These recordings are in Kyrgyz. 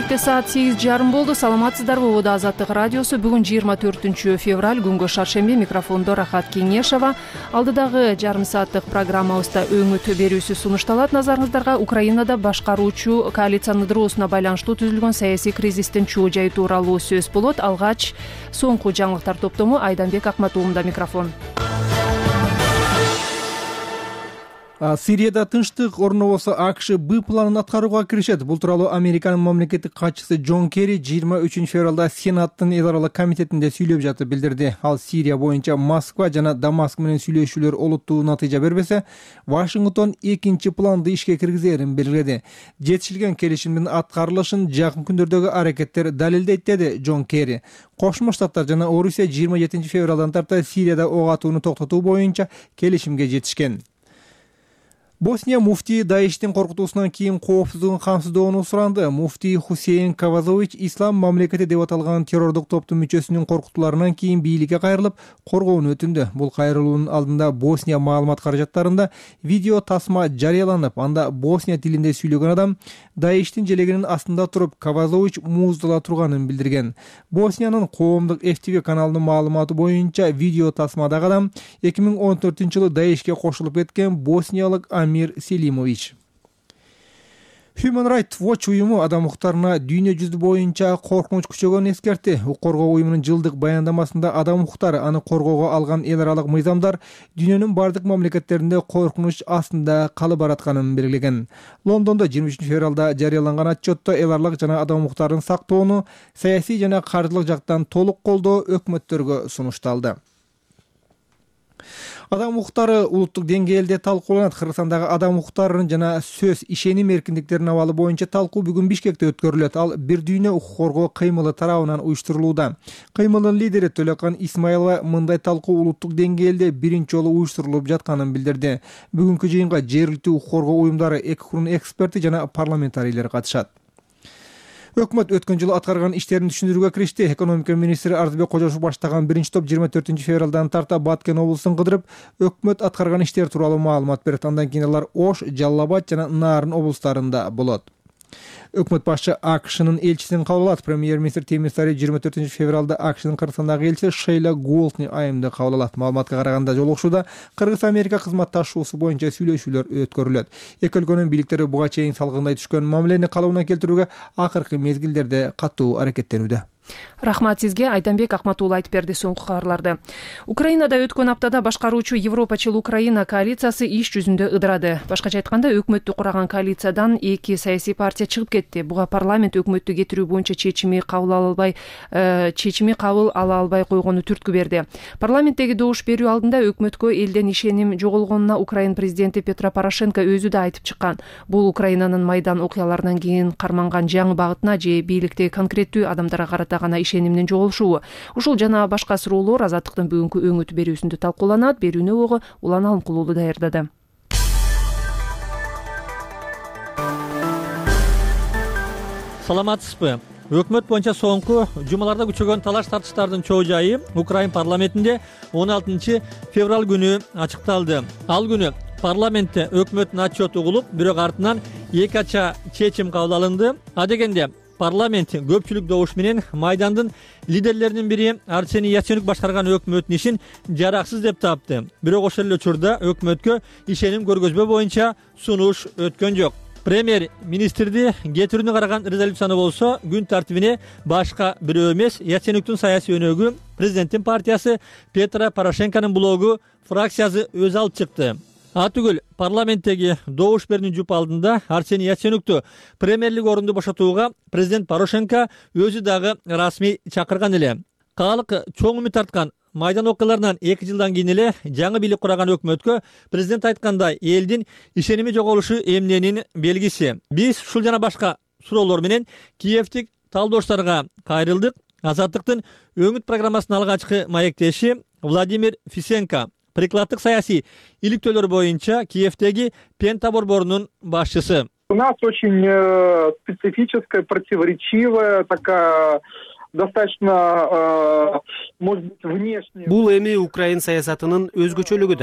Бишкекте саат 8:30 болду. Саламатсыздарбы? Ободо Азаттык радиосу. Бүгүн 24 февраль, күнгө шаршемби. Микрофондо Рахат Кеңешова. Алдыдагы жарым сааттык программабызда өңүт берүүсү сунушталат. Назарыңыздарга Украинада башкаруучу коалициянын ыдыроосуна байланыштуу түзүлгөн саясий кризистин чоо жайы тууралуу сөз болот. Алгач соңку жаңылыктар топтому Айданбек Акматуулунда микрофон. Сирияда тынчтык орнобосо АКШ Б планын аткарууга киришет. Бул тууралуу Американын мамлекеттик катчысы Джон Керри 23 февралда Сенаттын эл аралык комитетинде сүйлөп жатып билдирди. Ал Сирия боюнча Москва жана Дамаск менен сүйлөшүүлөр олуттуу натыйжа бербесе, Вашингтон экинчи планды ишке киргизерин белгиледи. Жетишилген келишимдин аткарылышын жакын күндөрдөгү аракеттер далилдейт, деди Джон Керри. Кошмо Штаттар жана Орусия 27 февралдан тарта Сирияда ок атууну токтотуу боюнча келишимге жетишкен. Босния муфтии Даиштин коркутуусунан кийин коопсуздугун камсыздоону суранды. Муфтий Хусейн Кавазович Ислам мамлекети деп аталган террордук топтун мүчөсүнүн коркутууларынан кийин бийликке кайрылып, коргоону өтүндү. Бул кайрылуунун алдында Босния маалымат каражаттарында видео тасма жарыяланып, анда Босния тилинде сүйлөгөн адам Даиштин желегинин астында туруп Кавазович мууздала турганын билдирген. Босниянын коомдук FTV каналынын маалыматы боюнча видео тасмадагы адам 2014-жылы Даишке кошулуп кеткен босниялык Амир Селимович. Human Rights Watch уюму адам укуктарына дүйнө жүзү боюнча коркунуч күчөгөнүн эскертти. Укук коргоо уюмунун жылдык баяндамасында адам укуктары аны коргоого алган эл аралык мыйзамдар дүйнөнүн бардык мамлекеттеринде коркунуч астында калып баратканын белгилеген. Лондондо 23 февралда жарыяланган отчетто эл аралык жана адам укуктарын сактоону саясий жана каржылык жактан толук колдоо өкмөттөргө сунушталды. Адам укуктары улуттук деңгээлде талкууланат. Кыргызстандагы адам укуктарынын жана сөз ишеним эркиндиктеринин абалы боюнча талкуу бүгүн Бишкекте өткөрүлөт. Ал бир дүйнө укук коргоо кыймылы тарабынан уюштурулууда. Кыймылдын лидери Төлөкан Исмаилова мындай талкуу улуттук деңгээлде биринчи жолу уюштурулуп жатканын билдирди. Бүгүнкү жыйынга жергиликтүү укук коргоо уюмдары, эки курум эксперти жана парламентарийлер катышат. Өкмөт өткөн жылы аткарган иштерин түшүндүрүүгө киришти. Экономика министри Арзыбек Кожошов баштаган биринчи топ 24 февралдан тарта Баткен облусун кыдырып, өкмөт аткарган иштер тууралуу маалымат берет. Андан кийин алар Ош, Жалал Абад жана Нарын облустарында болот. Өкмөт башчы АКШнын элчисин кабыл алат. Премьер-министр Темир Сариев 24 февралда АКШнын Кыргызстандагы элчиси Шейла Голдни айымды кабыл алат. Маалыматка караганда жолугушууда Кыргыз-Америка кызматташуусу боюнча сүйлөшүүлөр өткөрүлөт. Эки өлкөнүн бийликтери буга чейин салгындай түшкөн мамилени калыбына келтирүүгө акыркы мезгилдерде катуу аракеттенүүдө. Рахмат сизге. Айданбек Акматуулу айтып берди соңку кабарларды. Украинада өткөн аптада башкаруучу Европачыл Украина коалициясы иш жүзүндө ыдырады. Башкача айтканда, өкмөттү кураган коалициядан эки саясий партия чыгып кетти. Буга парламент өкмөттү кетирүү боюнча чечими кабыл ала албай койгону түрткү берди. Парламенттеги добуш берүү алдында өкмөткө элден ишеним жоголгонуна Украин президенти Петро Порошенко өзү да айтып чыккан. Бул Украинанын Майдан окуяларынан кийин карманган жаңы багытына же бийликтеги конкреттүү адамдарга карата гана ишенимдин жоголушуу. Ушул жана башка суроолор Азаттыктын бүгүнкү өңүт берүүсүндө талкууланат. Берүүнү ого Улан Алымкулуулу даярдады. Саламатсызбы? Өкмөт боюнча соңку жумаларда күчөгөн талаш тартыштардын чоо жайы Украин парламентинде 16 февраль күнү ачыкталды. Ал күнү парламентте өкмөттүн отчету угулуп, бирок артынан эки ача чечим кабыл алынды. Адегенде парламент көпчүлүк добуш менен Майдандын лидерлеринин бири Арсений Яценюк башкарган өкмөттүн ишин жараксыз деп тапты. Бирок ошол эле учурда өкмөткө ишеним көргөзбө боюнча сунуш өткөн жок. Премьер-министрди кетирүүнү караган резолюцияны болсо күн тартибине башка бирөө эмес, Яценюктун саясий өнөгү, президенттин партиясы Петро Порошенконун блогу фракциясы өз алып чыкты. Атүгүл парламенттеги добуш берүүнүн жуп алдында Арсений Яценюкту премьерлик орунду бошотууга президент Порошенко өзү дагы расмий чакырган эле. Калк чоң үмүт тарткан Майдан окуяларынан 2 жылдан кийин эле жаңы бийлик кураган өкмөткө президент айткандай элдин ишеними жоголушу эмненин белгиси. Биз ушул жана башка суроолор менен Киевтик талдошторго кайрылдык. Азаттыктын өңүт программасынын алгачкы маектеши Владимир Фисенко прикладдык саясий иликтөөлөр боюнча Киевтеги Пента борборунун башчысы. У нас очень специфическая, противоречивая такая достаточно, может быть, внешне. Бул эми Украин саясатынын өзгөчөлүгү да.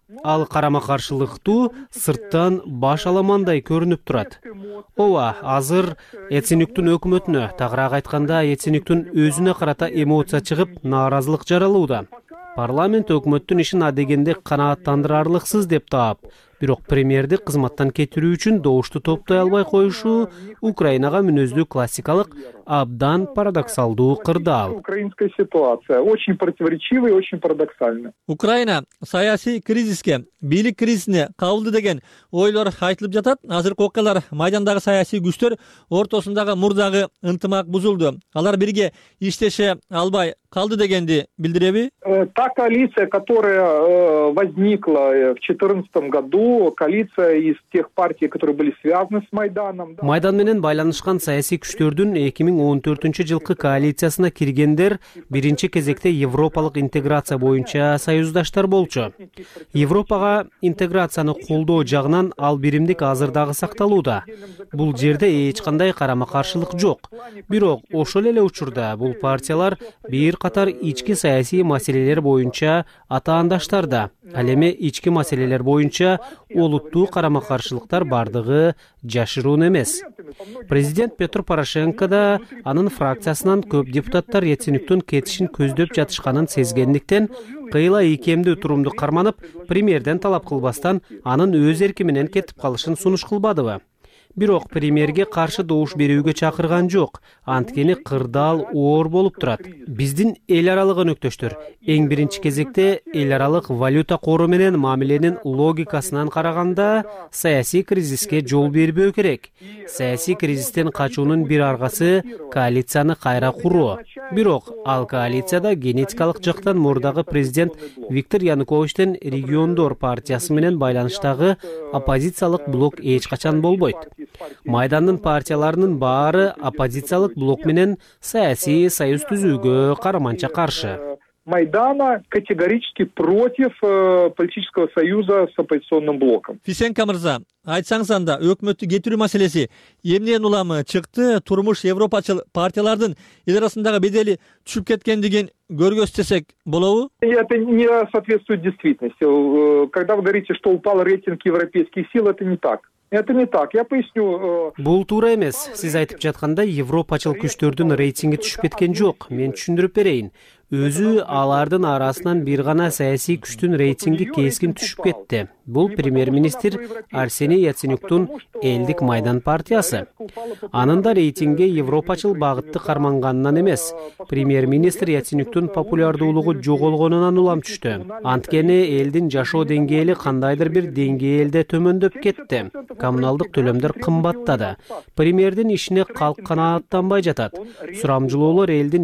Ал карама-каршылыктуу сырттан баш аламандай көрүнүп турат. Ооба, азыр Яценюктун өкмөтүнө, тагыраак айтканда Яценюктун өзүнө карата эмоция чыгып, нааразылык жаралууда. Парламент өкмөттүн ишин адегенде канааттандырарлыксыз деп таап, бирок премьерди кызматтан кетирүү үчүн добушту топтой албай коюшу Украинага мүнөздүү классикалык, абдан парадоксалдуу кырдаал. Украинская ситуация очень противоречивая и очень парадоксальная. Украина саясий кризиске, бийлик кризисине кабылды деген ойлор айтылып жатат. Азыркы окуялар майдандагы саясий күчтөр ортосундагы мурдагы ынтымак бузулду. Алар бирге иштеше албай калды дегенди билдиреби? Та коалиция, которая возникла в 2014 году, коалиция из тех партий, которые были связаны с Майданом. Майдан менен байланышкан саясий күчтөрдүн 2014-жылкы коалициясына киргендер биринчи кезекте европалык интеграция боюнча союздаштар болчу. Европага интеграцияны колдоо жагынан ал биримдик азыр дагы сакталууда. Бул жерде эч кандай карама-каршылык жок. Бирок ошол эле учурда бул партиялар бир катар ички саясий маселелер боюнча атаандаштар да. Ал эми ички маселелер боюнча олуттуу карама-каршылыктар бардыгы жашыруун эмес. Президент Петр Порошенко да анын фракциясынан көп депутаттар Яценюктун кетишин көздөп жатышканын сезгендиктен кыйла ийкемдүү турумду карманып, премьерден талап кылбастан анын өз эрки менен кетип калышын сунуш кылбадыбы? Бирок премьерге каршы добуш берүүгө чакырган жок. Анткени кырдаал оор болуп турат. Биздин эл аралык өнөктөштөр эң биринчи кезекте эл аралык валюта кору менен мамиленин логикасынан караганда саясий кризиске жол бербөө керек. Саясий кризистен качуунун бир аргасы коалицияны кайра куруу. Бирок ал коалицияда генетикалык жактан мурдагы президент Виктор Януковичтин региондор партиясы менен байланыштагы оппозициялык блок эч качан болбойт. Майдандын партияларынын баары оппозициялык блок менен саясий союз түзүүгө караманча каршы. Майдана категорически против политического союза с оппозиционным блоком. Фисенко мырза, айтсаңыз анда өкмөттү кетирүү маселеси эмнеден уламы чыкты? Турмуш европачыл партиялардын эл арасындагы бедели түшүп кеткендигин көргөзсөк болобу? Это не соответствует действительности. Когда вы говорите, что упал рейтинг европейских сил, это не так. Это не так. Я поясню. Бул туура эмес. Сиз айтып жаткандай европачыл күчтөрдүн рейтинги түшүп кеткен жок. Мен түшүндүрүп берейин. Өзү алардын арасынан бир гана саясий күчтүн рейтинги кескин түшүп кетти. Бул премьер-министр Арсений Яценюктун Элдик Майдан партиясы. Анын да рейтинги европачыл багытты карманганынан эмес, премьер-министр Яценюктун популярдуулугу жоголгонунан улам түштү. Анткени элдин жашоо деңгээли кандайдыр бир деңгээлде төмөндөп кетти. Коммуналдык төлөмдөр кымбаттады. Премьердин ишине калк канааттанбай жатат. Сурамжылоолор элдин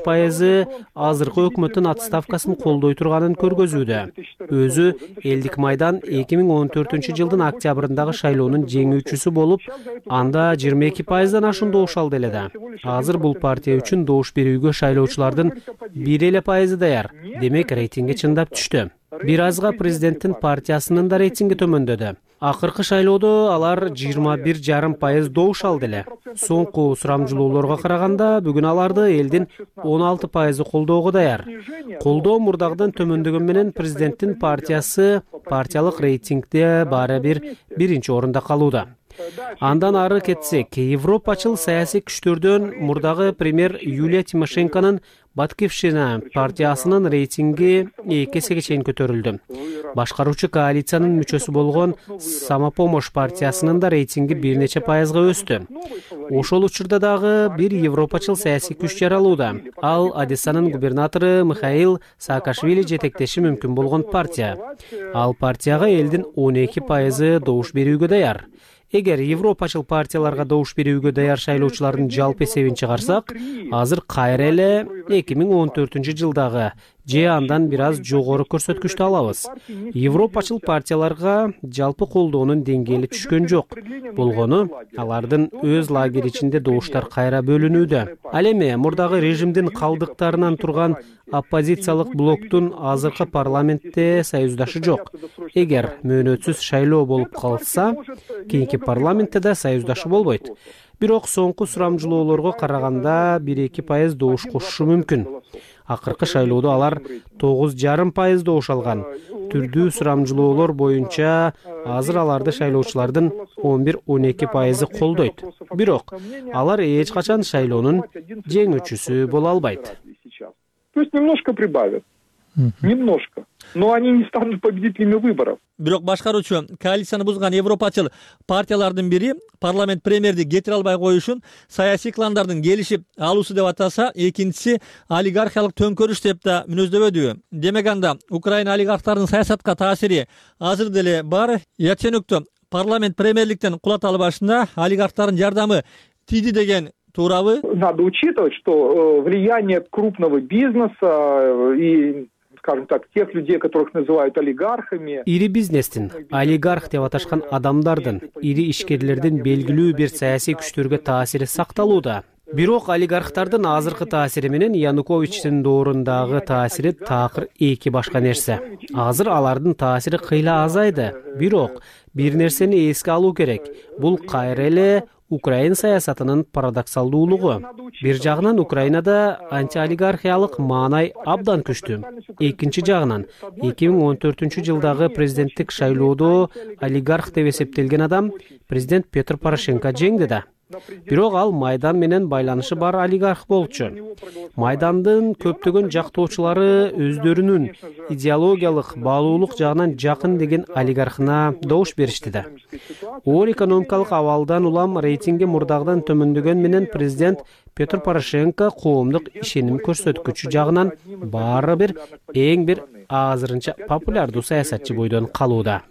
70% азыркы өкмөттүн отставкасын колдой турганын көргөзүүдө. Өзү Элдик Майдан 2014-жылдын октябрындагы шайлоонун жеңүүчүсү болуп, анда 22%дан ашуун добуш алды эле да. Азыр бул партия үчүн добуш берүүгө шайлоочулардын 1% даяр. Демек рейтинги чындап түштү. Бир азга президенттин партиясынын да рейтинги төмөндөдү. Акыркы шайлоодо алар 21,5% добуш алды эле. Соңку сурамжылоолорго караганда бүгүн аларды элдин 16% колдоого даяр. Колдоо мурдагыдан төмөндөгөн менен президенттин партиясы партиялык рейтингде баары бир биринчи орунда калууда. Андан ары кетсек, европачыл саясий күчтөрдөн мурдагы премьер Юлия Тимошенконун Батькивщина партиясынын рейтинги 2 эсеге чейин көтөрүлдү. Башкаруучу коалициянын мүчөсү болгон Самопомощь партиясынын да рейтинги бир нече пайызга өстү. Ошол учурда дагы бир европачыл саясий күч жаралууда. Ал Одессанын губернатору Михаил Саакашвили жетектеши мүмкүн болгон партия. Ал партияга элдин 12% добуш берүүгө даяр. Эгер европачыл партияларга добуш берүүгө даяр шайлоочулардын жалпы эсебин чыгарсак, азыр кайра эле 2014-жылдагы же андан бир аз жогору көрсөткүчтү алабыз. Европачыл партияларга жалпы колдоонун деңгээли түшкөн жок. Болгону алардын өз лагери ичинде добуштар кайра бөлүнүүдө. Ал эми мурдагы режимдин калдыктарынан турган оппозициялык блоктун азыркы парламентте союздашы жок. Эгер мөөнөтсүз шайлоо болуп калса, кийинки парламентте да союздашы болбойт. Бирок соңку сурамжылоолорго караганда 1-2% добуш кошушу мүмкүн. Акыркы шайлоодо алар 9,5% добуш алган. Түрдүү сурамжылоолор боюнча азыр аларды шайлоочулардын 11-12% колдойт. Бирок алар эч качан шайлоонун жеңүүчүсү боло албайт. То есть немножко прибавят. Немножко. Но они не станут победителями выборов. Бирок башкаруучу коалицияны бузган европачыл партиялардын бири парламент премьерди кетире албай коюшун саясий кландардын келишип алуусу деп атаса, экинчиси олигархиялык төңкөрүш деп да мүнөздөбөдү. Демек анда Украина олигархтарынын саясатка таасири азыр деле бар. Яценюкту парламент премьерликтен кулата албашында олигархтардын жардамы тийди деген туурабы? Надо учитывать, что влияние крупного бизнеса и, скажем так, тех людей, которых называют олигархами. Ири бизнестин, олигарх деп аташкан адамдардын, ири ишкерлердин белгилүү бир саясий күчтөргө таасири сакталууда. Бирок олигархтардын азыркы таасири менен Януковичтин доорундагы таасири такыр эки башка нерсе. Азыр алардын таасири кыйла азайды. Бирок бир нерсени эске алуу керек. Бул кайра эле Украина саясатынын парадоксалдуулугу. Бир жагынан Украинада антиолигархиялык маанай абдан күчтүү. Экинчи жагынан 2014-жылдагы президенттик шайлоодо олигарх деп эсептелген адам президент Петр Порошенко жеңди да. Бирок ал Майдан менен байланышы бар олигарх болчу. Майдандын көптөгөн жактоочулары өздөрүнүн идеологиялык баалуулук жагынан жакын деген олигархына добуш беришти да. Оор экономикалык абалдан улам рейтинги мурдагыдан төмөндөгөн менен президент Петр Порошенко коомдук ишеним көрсөткүчү жагынан баары бир эң бир азырынча популярдуу саясатчы бойдон калууда.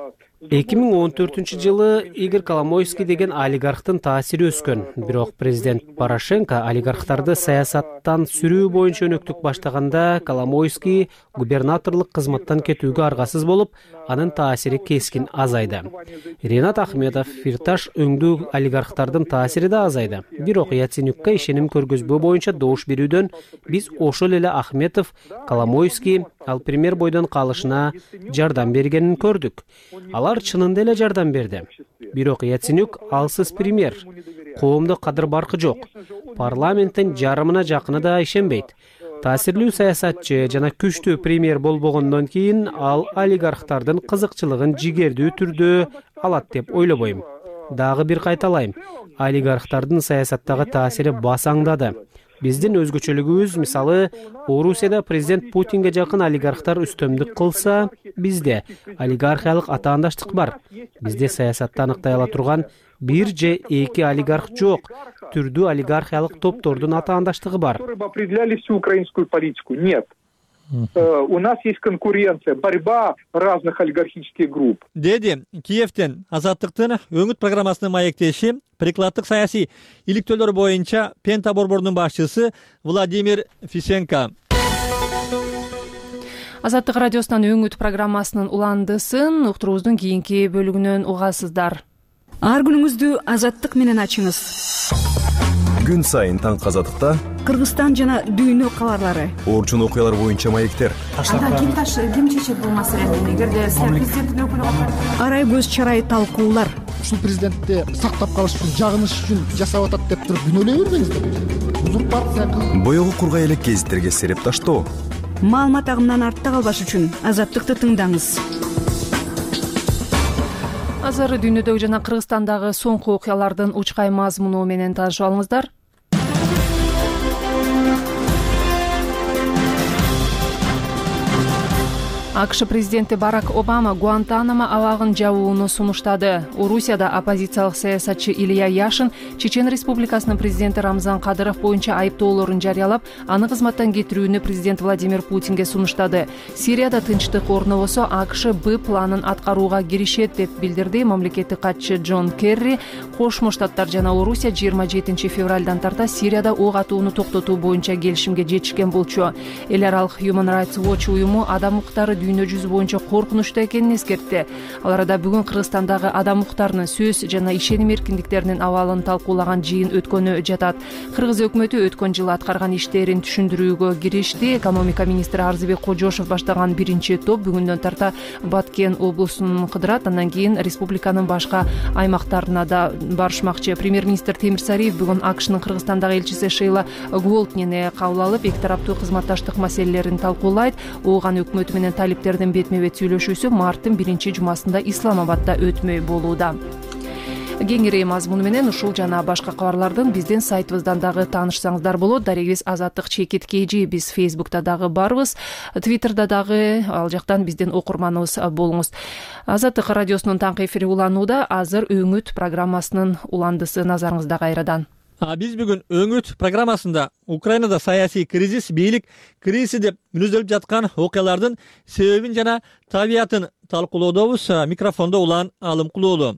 2014-жылы Игорь Коломойский деген олигархтын таасири өскөн. Бирок президент Порошенко олигархтарды саясаттан сүрүү боюнча өнөктүк баштаганда Коломойский губернаторлук кызматтан кетүүгө аргасыз болуп, анын таасири кескин азайды. Ренат Ахметов, Фирташ өңдүү олигархтардын таасири да азайды. Бирок Яценюкка ишеним көргөзбөө боюнча добуш берүүдөн биз ошол эле Ахметов, Коломойский, ал премьер бойдон калышына жардам бергенин көрдүк. Алар чынында эле жардам берди. Бирок Яценюк алсыз премьер. Коомдо кадыр баркы жок. Парламенттин жарымына жакыны да ишенбейт. Таасирлүү саясатчы жана күчтүү премьер болбогондон кийин ал олигархтардын кызыкчылыгын жигердүү түрдө алат деп ойлобойм. Дагы бир кайталайм. Олигархтардын саясаттагы таасири басаңдады. Биздин өзгөчөлүгүбүз, мисалы, Орусияда президент Путинге жакын олигархтар үстөмдүк кылса, бизде олигархиялык атаандаштык бар. Бизде саясатты аныктай ала турган бир же эки олигарх жок. Түрдүү олигархиялык топтордун атаандаштыгы бар. Определяли всю украинскую политику. Нет. У нас есть конкуренция, борьба разных олигархических групп. Деди Киевтен Азаттыктын өңүт программасынын маектеши прикладдык саясий иликтөөлөр боюнча Пента борборунун башчысы Владимир Фисенко. Азаттык радиосунан өңүт программасынын уландысын уктуруубуздун кийинки бөлүгүнөн угасыздар. Ар күнүңүздү Азаттык менен ачыңыз. Күн сайын таң Азаттыкта Кыргызстан жана дүйнө кабарлары. Орчун окуялар боюнча маектер. Ким чечет бул маселени? Эгерде президенттин өкүлү арай көз чарай талкуулар. Ушул президентти сактап калыш үчүн, жагыныш үчүн жасап атат деп туруп күнөөлөй бербеңиздер. Узурпация кылып Боёгу кургай элек гезиттерге сереп таштоо. Маалымат агымынан артта калбаш үчүн Азаттыкты тыңдаңыз. Азыр дүйнөдөгү жана Кыргызстандагы соңку окуялардын учкай мазмуну менен таанышып алыңыздар. АКШ президенти Барак Обама Гуантанамо абагын жабууну сунуштады. Орусияда оппозициялык саясатчы Илья Яшин Чечен Республикасынын президенти Рамзан Кадыров боюнча айыптоолорун жарыялап, аны кызматтан кетирүүнү президент Владимир Путинге сунуштады. Сирияда тынчтык орнобосо АКШ Б планын аткарууга киришет деп билдирди мамлекеттик катчы Джон Керри. Кошмо Штаттар жана Орусия 27 февралдан тарта Сирияда ок атууну токтотуу боюнча келишимге жетишкен болчу. Эл аралык Human Rights Watch уюму адам укуктары дүйнө жүзү боюнча коркунучтуу экенин эскертти. Ал арада бүгүн Кыргызстандагы адам укуктарынын, сөз жана ишеним эркиндиктеринин абалын талкуулаган жыйын өткөнү жатат. Кыргыз өкмөтү өткөн жылы аткарган иштерин түшүндүрүүгө киришти. Экономика министри Арзыбек Кожошов баштаган биринчи топ бүгүндөн тарта Баткен облусун кыдырат, андан кийин республиканын башка аймактарына да барышмакчы. Премьер-министр Темир Сариев бүгүн АКШнын Кыргызстандагы элчиси Шейла Гволтнени кабыл алып, эки тараптуу кызматташтык маселелерин талкуулайт. Ооган өкмөтү менен талиптердин бетме-бет сүйлөшүүсү марттын биринчи жумасында Исламабадда өтмөй болууда. Кеңири мазмуну менен ушул жана башка кабарлардын биздин сайтыбыздан дагы таанышсаңыздар болот. Дарегибиз Азаттык Чекит КЖ. Биз Фейсбукта дагы барбыз, Твиттерда дагы, ал жактан биздин окурманыбыз болуңуз. Азаттык радиосунун таңкы эфири уланууда. Азыр Өңүт программасынын уландысы назарыңызда кайрадан. Биз бүгүн Өңүт программасында Украинада саясий кризис, бийлик кризиси деп мүнөздөлүп жаткан окуялардын себебин жана табиятын талкуулоодобуз. Микрофондо Улан Алымкулуулу.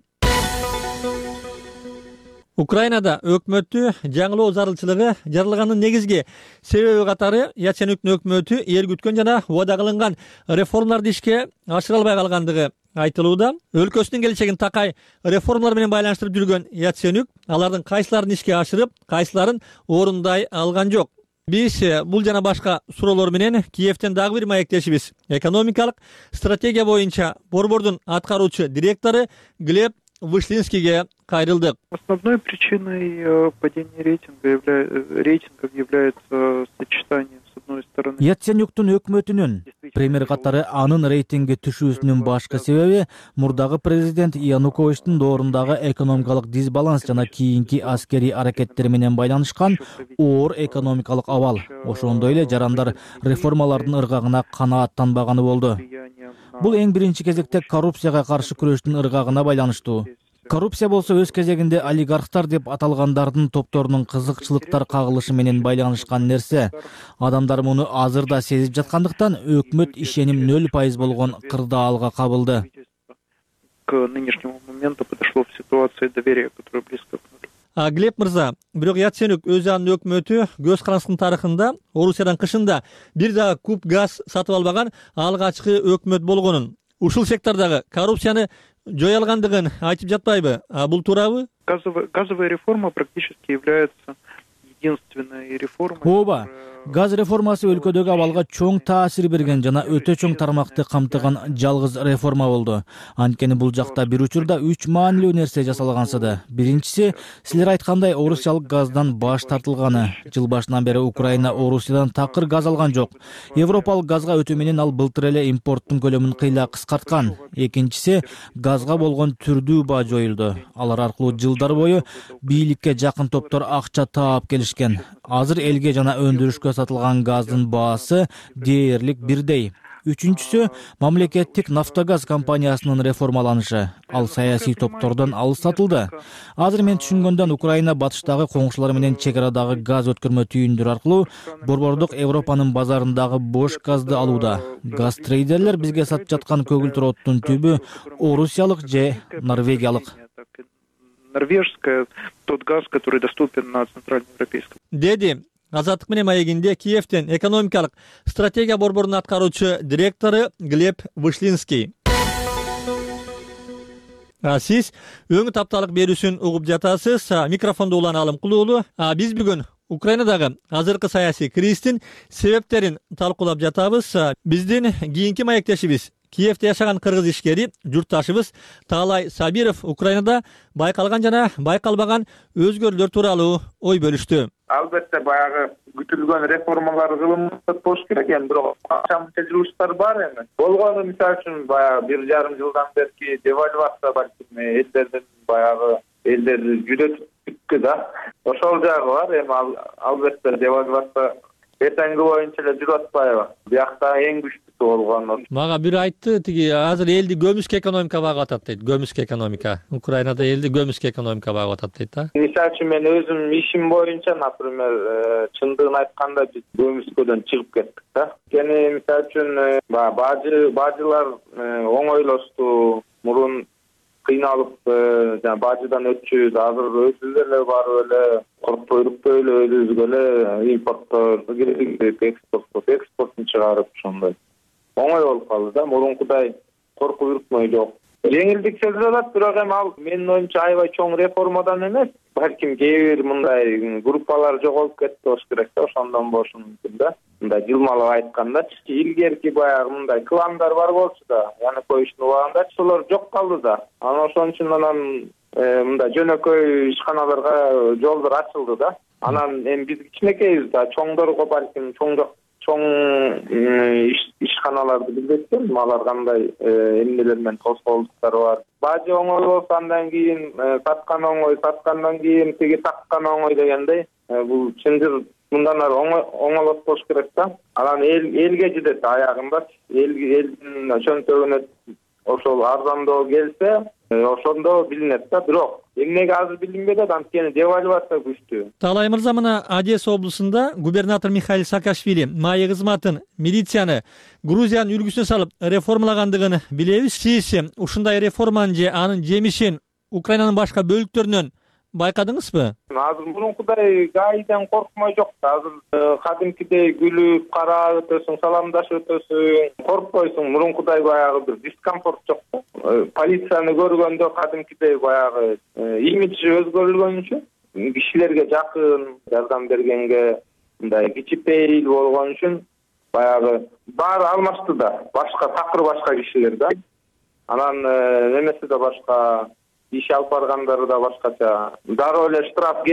Украинада өкмөттү жаңылоо зарылчылыгы жаралганын негизги себеби катары Яценюктун өкмөтү эл күткөн жана убада кылынган реформаларды ишке ашыра албай калгандыгы айтылууда. Өлкөсүнүн келечегин такай реформалар менен байланыштырып жүргөн Яценюк алардын кайсыларын ишке ашырып, кайсыларын орундай алган жок. Биз бул жана башка суроолор менен Киевтен дагы бир маектешибиз, экономикалык стратегия боюнча борбордун аткаруучу директору Глеб Вышлинскийге кайрылдык. Основной причиной падения рейтингов является сочетание, с одной стороны, Яценюктун өкмөтүнүн премьер катары анын рейтинги түшүүсүнүн башкы себеби мурдагы президент Януковичтин доорундагы экономикалык дисбаланс жана кийинки аскерий аракеттери менен байланышкан оор экономикалык абал. Ошондой эле жарандар реформалардын ыргагына канааттанбаганы болду. Бул эң биринчи кезекте коррупцияга каршы күрөштүн ыргагына байланыштуу. Коррупция болсо өз кезегинде олигархтар деп аталгандардын топторунун кызыкчылыктар кагылышы менен байланышкан нерсе. Адамдар муну азыр да сезип жаткандыктан өкмөт ишеним 0% болгон кырдаалга кабылды. К нынешнему моменту подошло в ситуации доверия, которая близко к нулю. Глеб мырза, бирок Яценюк өз анын өкмөтү көз карандысынын тарыхында Орусиядан кышында бир дагы куб газ сатып албаган алгачкы өкмөт болгонун, ушул сектордагы коррупцияны жой алгандыгын айтып жатпайбы? Бул туурабы? Газовая реформа практически является единственной реформой. Ооба, газ реформасы өлкөдөгү абалга чоң таасир берген жана өтө чоң тармакты камтыган жалгыз реформа болду. Анткени бул жакта бир учурда 3 маанилүү нерсе жасалгансыды. Биринчиси, силер айткандай орусиялык газдан баш тартылганы. Жыл башынан бери Украина Орусиядан такыр газ алган жок. Европалык газга өтүү менен ал былтыр эле импорттун көлөмүн кыйла кыскарткан. Экинчиси, газга болгон түрдүү баа жоюлду. Алар аркылуу жылдар бою бийликке жакын топтор акча таап келишкен. Азыр элге жана өндүрүшкө сатылган газдын баасы дээрлик бирдей. Үчүнчүсү, мамлекеттик Нафтогаз компаниясынын реформаланышы. Ал саясий топтордон алыстатылды. Азыр мен түшүнгөндөн Украина батыштагы коңшулары менен чек арадагы газ өткөрмө түйүндүр аркылуу борбордук Европанын базарындагы бош газды алууда. Газ трейдерлер бизге сатып жаткан көгүлтүр оттун түбү орусиялык же норвегиялык. Норвежская, тот газ, который доступен на центральноевропейском. Деди Азаттык менен маегинде Киевтен экономикалык стратегия борборунун аткаруучу директору Глеб Вышлинский. Сиз Өңүт апталык берүүсүн угуп жатасыз. Микрофондо Улан Алымкулуулу. Биз бүгүн Украинадагы азыркы саясий кризистин себептерин талкуулап жатабыз. Биздин кийинки маектешибиз Киевде жашаган кыргыз ишкери журтташыбыз Таалай Сабиров Украинада байкалган жана байкалбаган өзгөрүүлөр тууралуу ой бөлүштү. Албетте баягы күтүлгөн реформалар кылынып болуш керек, бирок канча жылыштар бар эми. Болгону мисалы үчүн баягы 1,5 жылдан берки девальвация балким элдердин баягы элдер жүдөтүп бүткү да. Ошол жагы бар эми албетте девальвация эртеңки боюнча эле жүрүп атпайбы. Биякта эң күчтүү болгон. Мага бир айтты, тиги азыр элди көмүскө экономика багып атат дейт. Көмүскө экономика. Украинада элди көмүскө экономика багып атат дейт да. Мисалы үчүн мен өзүм ишим боюнча, например, чындыгын айтканда биз көмүскөдөн чыгып кеттик да. Кени мисалы үчүн бажылар оңойлошту, мурун кыйналып жана бажыдан өтчүбүз, азыр өзүбүз эле барып эле коркпой эле өзүбүзгө эле импорттоо керек, экспорттун чыгарып ошондой. оңой болуп калды да, мурункудай коркуп үркмөй жок. Жеңилдик сезилип атат, бирок эми ал менин оюмча аябай чоң реформадан эмес, балким кээ бир мындай группалар жоголуп кетти болуш керек да, ошондон болушу мүмкүн да. Мындай жылмалап айткандачы, илгерки баягы мындай кландар бар болчу да, Януковичтин убагындачы, солор жок калды да. Анан ошон үчүн анан мындай жөнөкөй ишканаларга жолдор ачылды да. Анан эми биз кичинекейбиз да, чоңдорго балким чоң ишканаларды билбейт, алар кандай эмнелер менен тоскоолдуктары бар. Бажы оңой болсо андан кийин саткан оңой, саткандан кийин тиги таккан оңой дегендей, бул чындыр мындан ары оңолот болуш керек да. Анан элге жетет аягында, элдин чөнтөгүнө ошол арзандоо келсе, ошондо билинет да. Бирок эмнеге азыр билинбейт, анткени девальвация күчтүү. Таалай мырза, мына Одесса облусунда губернатор Михаил Саакашвили майы кызматын, милицияны Грузиянын үлгүсүнө салып реформалагандыгын билебиз. Сиз ушундай реформанын же анын жемишин Украинанын башка бөлүктөрүнөн байкадыңызбы? Азыр мурункудай гайден коркмой жок да. Азыр кадимкидей күлүп, карап өтөсүң, саламдашып өтөсүң, коркпойсуң. Мурункудай баягы бир дискомфорт жок да. Полицияны көргөндө кадимкидей баягы имиджи өзгөрүлгөн үчүн, кишилерге жакын, жардам бергенге мындай кичипейил болгон үчүн баягы баары алмашты да. Башка такыр башка кишилер да. Анан немеси да башка, иш алып баргандары да башкача. Дароо эле штраф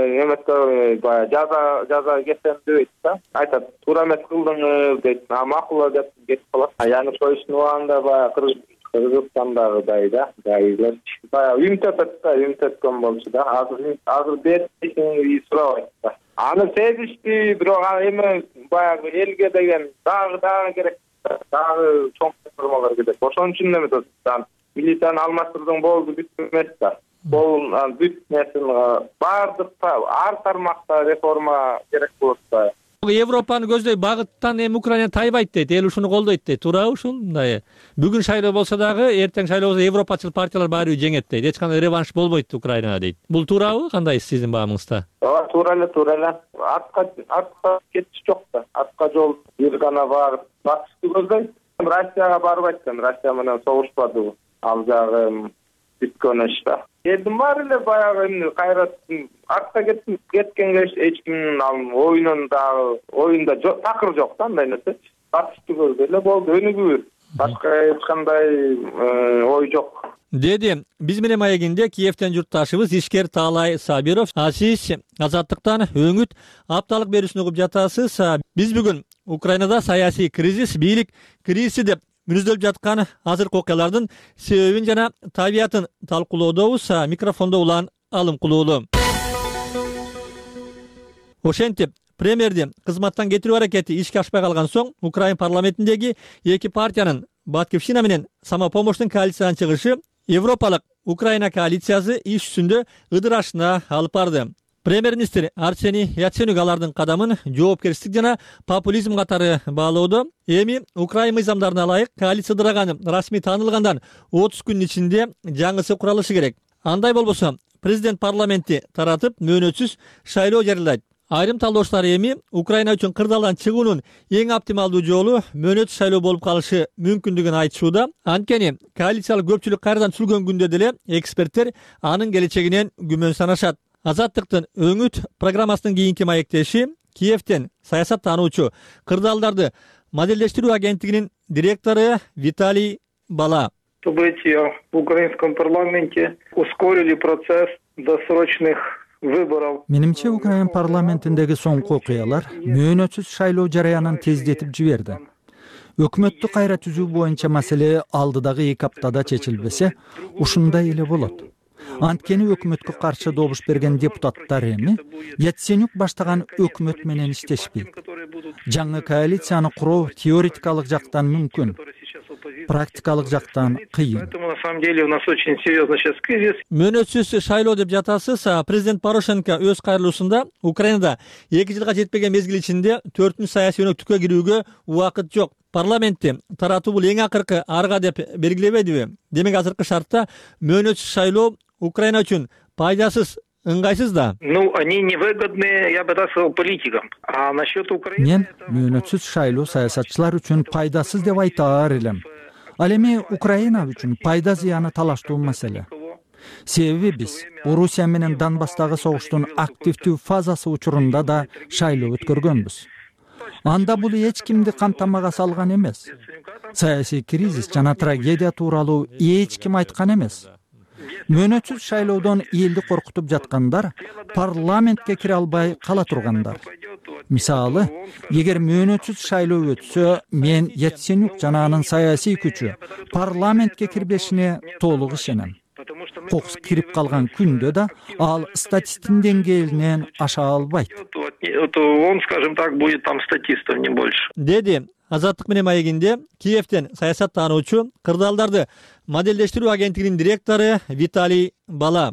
эметке жаза кетем дебейт да. Айтат, туура эмес кылдыңыз дейт. Макул деп кетип калат. Януковичтин убагында баягы Кыргызстандагыдай да, гайдер баягы үмүттөнгөн болчу да. Азыр бетин сурабайт да. Аны сезишти, бирок эми баягы элге деген дагы керек, дагы чоң реформалар керек. Ошон үчүн эме да, милицияны алмаштырдың болду бүт эмес да. Бул бүт нерсени баардык ар тармакта реформа керек болот да. Европаны көздөй багыттан эми Украина тайбайт дейт, эл ушуну колдойт дейт. Туурабы ушундай? Бүгүн шайлоо болсо дагы, эртең шайлоо болсо европачыл партиялар баары жеңет дейт. Эч кандай реванш болбойт Украинада дейт. Бул туурабы? Кандай сиздин баамыңызда? Туура эле. Артка кетиш жок да. Артка жол бир гана бар. Батышты көздөйт. Россияга барбайт экен. Россия менен согушпады. Ал жагы бүткөн иш да. Элдин баары эле баягы кайра артка кеткенге эч кимдин оюнда такыр жок да, андай нерсе. Батышты көрдү эле болду, өнүгүү. Башка эч кандай ой жок. Деди биз менен маегинде Киевден журтташыбыз ишкер Таалай Сабиров. Сиз Азаттыктан өңүт апталык берүүсүн угуп жатасыз. Биз бүгүн Украинада саясий кризис, бийлик кризиси деп мүнөздөлүп жаткан азыркы окуялардын себебин жана табиятын талкуулоодобуз. Микрофондо Улан Алымкулуулу. Ошентип премьерди кызматтан кетирүү аракети ишке ашпай калган соң Украин парламентиндеги эки партиянын Батькивщина менен Самопомощтун коалициядан чыгышы Европалык Украина коалициясы иш үстүндө ыдырашына алып барды. Премьер-министр Арсений Яценюк алардын кадамын жоопкерчилик жана популизм катары баалоодо. Эми Украин мыйзамдарына ылайык коалиция ыдыраганы расмий таанылгандан 30 күн ичинде жаңысы куралышы керек. Андай болбосо президент парламентти таратып мөөнөтсүз шайлоо жарыялайт. Айрым талдоочулар эми Украина үчүн кырдаалдан чыгуунун эң оптималдуу жолу мөөнөтсүз шайлоо болуп калышы мүмкүндүгүн айтышууда. Анткени коалициялык көпчүлүк кайрадан түзүлгөн күндө деле эксперттер анын келечегинен күмөн санашат. Азаттыктын өңүт программасынын кийинки маектеши Киевден саясаттануучу, кырдаалдарды моделдештирүү агенттигинин директору Виталий Бала. События в украинском парламенте ускорили процесс досрочных выборов. Менимче Украин парламентиндеги соңку окуялар мөөнөтсүз шайлоо жарыянын тездетип жиберди. Өкмөттү кайра түзүү боюнча маселе алдыдагы 2 аптада чечилбесе, ушундай эле болот. Анткени өкмөткө каршы добуш берген депутаттар эми Яценюк баштаган өкмөт менен иштешпейт. Жаңы коалицияны куруу теоретикалык жактан мүмкүн, практикалык жактан кыйын. Поэтому на самом деле у нас очень серьезный сейчас кризис. Мөөнөтсүз шайлоо деп жатасыз. Президент Порошенко өз кайрылуусунда Украинада 2 жылга жетпеген мезгил ичинде 4 саясий өнөктүккө кирүүгө убакыт жок. Парламентти таратуу бул эң акыркы арга деп белгилебедиби? Демек азыркы шартта мөөнөтсүз шайлоо Украина үчүн пайдасыз ыңгайсыз да. Они невыгодны, я бы так сказал, политикам. А насчет Украины... Мен мөөнөтсүз шайлоо саясатчылар үчүн пайдасыз деп айтаар элем. Ал эми Украина үчүн пайда зыяны талаштуу маселе. Себеби биз Орусия менен Донбасстагы согуштун активдүү фазасы учурунда да шайлоо өткөргөнбүз. Анда бул эч кимди камтамага салган эмес. Саясий кризис жана трагедия тууралуу эч ким айткан эмес. Мөөнөтсүз шайлоодон элди коркутуп жаткандар парламентке кире албай кала тургандар. Мисалы, эгер мөөнөтсүз шайлоо өтсө, мен Яценюк жана анын саясий күчү парламентке кирбешине толук ишенем. Кокус кирип калган күндө да ал статисттин деңгээлинен аша албайт. Он, скажем так, будет там статистом, не больше. Деди Азаттык менен маегинде Киевтен саясаттануучу, кырдаалдарды моделдештирүү агенттигинин директору Виталий Бала.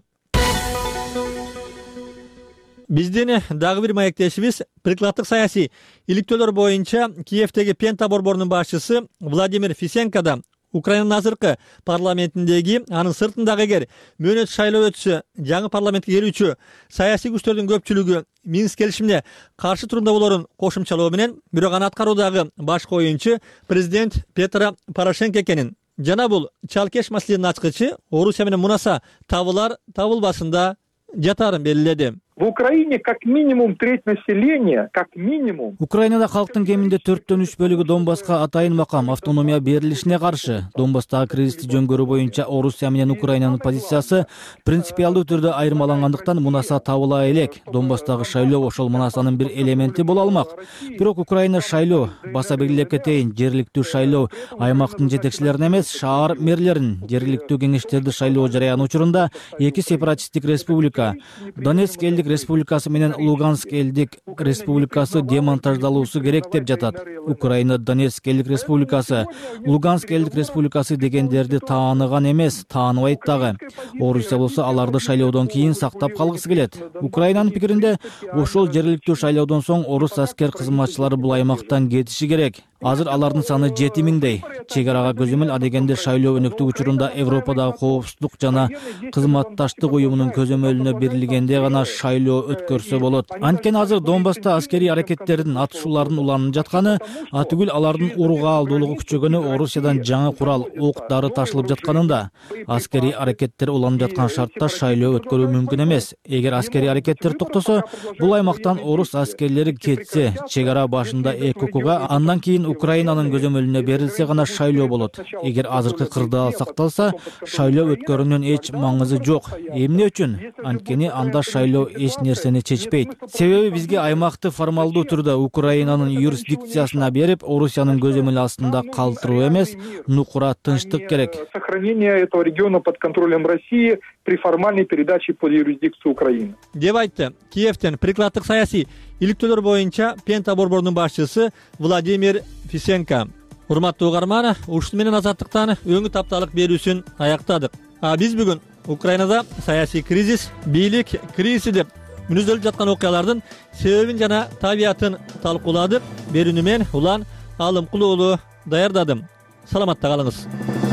Биздин дагы бир маектешибиз прикладдык саясий иликтөөлөр боюнча Киевдеги Пента борборунун башчысы Владимир Фисенко да Украинанын азыркы парламентиндеги, анын сыртындагы эгер мөөнөт шайлоо өтсө, жаңы парламентке келүүчү саясий күчтөрдүн көпчүлүгү Минск келишимине каршы турумда болорун кошумчалоо менен, бирок аны аткаруудагы башкы оюнчу президент Петро Порошенко экенин жана бул чалкеш маселенин ачкычы Орусия менен мунаса табылар табылбасында жатарын белгиледи. В Украине как минимум треть населения, как минимум. Украинада калктын кеминде 4/3 бөлүгү Донбасска атайын макам автономия берилишине каршы. Донбасстагы кризисти жөнгөрүү боюнча Орусия менен Украинанын позициясы принципиалдуу түрдө айырмалангандыктан мунаса табыла элек. Донбасстагы шайлоо ошол мунасанын бир элементи боло алмак. Бирок Украина шайлоо, баса белгилеп кетейин, жергиликтүү шайлоо аймактын жетекчилерин эмес, шаар мэрлерин, жергиликтүү кеңештерди шайлоо жарыян учурунда эки сепаратисттик республика, Донецк элдик республикасы менен Луганск элдик республикасы демонтаждалуусу керек деп жатат. Украина Донецк элдик республикасы, Луганск элдик республикасы дегендерди тааныган эмес, тааныбайт дагы. Орусия болсо аларды шайлоодон кийин сактап калгысы келет. Украинанын пикиринде ошол жергиликтүү шайлоодон соң орус аскер кызматчылары бул аймактан кетиши керек. Азыр алардын саны 7000дей. Чек арага көзөмөл адегенде шайлоо өнөктүк учурунда Европадагы коопсуздук жана кызматташтык уюмунун көзөмөлүнө берилгенде гана шайлоо өткөрсө болот. Анткени азыр Донбасста аскерий аракеттердин атышуулардын уланып жатканы, атүгүл алардын уруга алдуулугу күчөгөнү, Орусиядан жаңы курал, ок дары ташылып жатканында. Аскерий аракеттер уланып жаткан шартта шайлоо өткөрүү мүмкүн эмес. Эгер аскерий аракеттер токтосо, бул аймактан орус аскерлери кетсе, чек ара башында ЭКОКга, андан кийин Украинанын көзөмөлүнө берилсе гана шайлоо болот. Эгер азыркы кырдаал сакталса, шайлоо өткөрүүнүн эч маңызы жок. Эмне үчүн? Анткени анда шайлоо эч нерсени чечпейт. Себеби бизге аймакты формалдуу түрдө Украинанын юрисдикциясына берип, Орусиянын көзөмөлү астында калтыруу эмес, нукура тынчтык керек. Сохранение этого региона под контролем России при формальной передаче под юрисдикцию Украины. Деп айтты Киевтен прикладдык саясий иликтөөлөр боюнча Пента борборунун башчысы Владимир Фисенко. Урматтуу угарман, ушун менен Азаттыктан өңү тапталык берүүсүн аяктадык. Биз бүгүн Украинада саясий кризис, бийлик кризиси деп мүнөздөлүп жаткан окуялардын себебин жана табиятын талкууладык. Берүүнү мен Улан Алымкул уулу даярдадым. Саламатта калыңыз.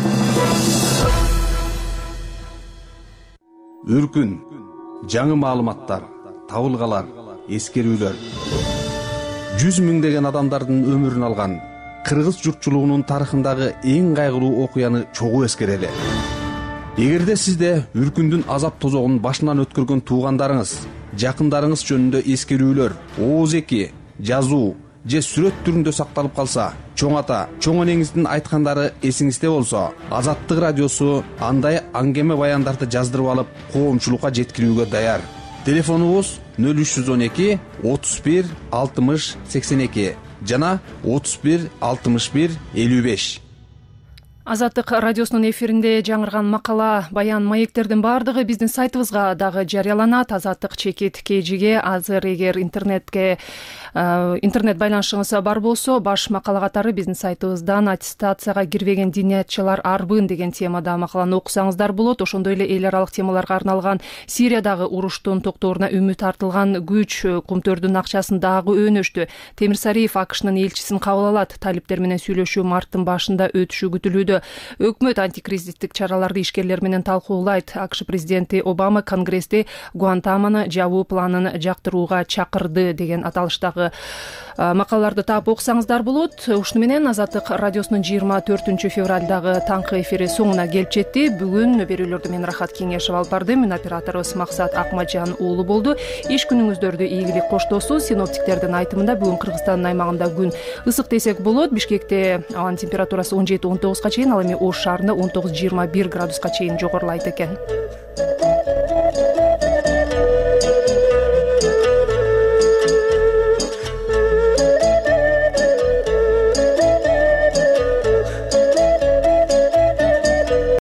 Үркүн, жаңы маалыматтар, табылгалар, эскерүүлөр. 100 миңдеген адамдардын өмүрүн алган кыргыз журтчулугунун тарыхындагы эң кайгылуу окуяны чогуу эскерели. Эгерде сизде Үркүндүн азап тозогун башынан өткөргөн туугандарыңыз, жакындарыңыз жөнүндө эскерүүлөр, ооз-эки, жазуу же сүрөт түрүндө сакталып калса, чоң ата, чоң энеңиздин айткандары эсиңизде болсо, Азаттык радиосу андай аңгеме баяндарды жаздырып алып, коомчулукка жеткирүүгө даяр. Телефонубуз 0312 31 60 82 жана 31 61 55. Азаттык радиосунун эфиринде жаңырган макала, баян, маектердин баардыгы биздин сайтыбызга дагы жарыяланат. Азаттык чекит KG'ге азыр эгер интернет байланышыңыз бар болсо, баш макала катары биздин сайтыбыздан аттестацияга кирбеген диниятчылар арбын деген темада макаланы окусаңыздар болот. Ошондой эле эл аралык темаларга арналган Сириядагы уруштун токтооруна үмүт артылган күч кумтөрдүн акчасын дагы өнөштү. Темирсариев АКШнын элчисин кабыл алат. Талиптер менен сүйлөшүү марттын башында өтүшү күтүлүүдө. өкмөт антикризистик чараларды ишкерлер менен талкуулайт. АКШ президенти Обама Конгрессте Гуантанамо жабуу планын жактырууга чакырды деген аталыштагы макалаларды таап окусаңыздар болот. Ушуну менен Азаттык радиосунун 24 февралдагы таңкы эфири соңуна келип жетти. Бүгүн берүүлөрдү мен Рахат Кеңешев алып бардым. Мен операторубуз Максат Акмаджан уулу болду. Иш күнүңүздөрдү ийгилик коштосу. Синоптиктердин айтымында бүгүн Кыргызстандын аймагында күн ысык десек болот. Бишкекте абанын температурасы 17-19 чейин, ал эми Ош шаарында 19-21 градуска чейин жогорулайт экен.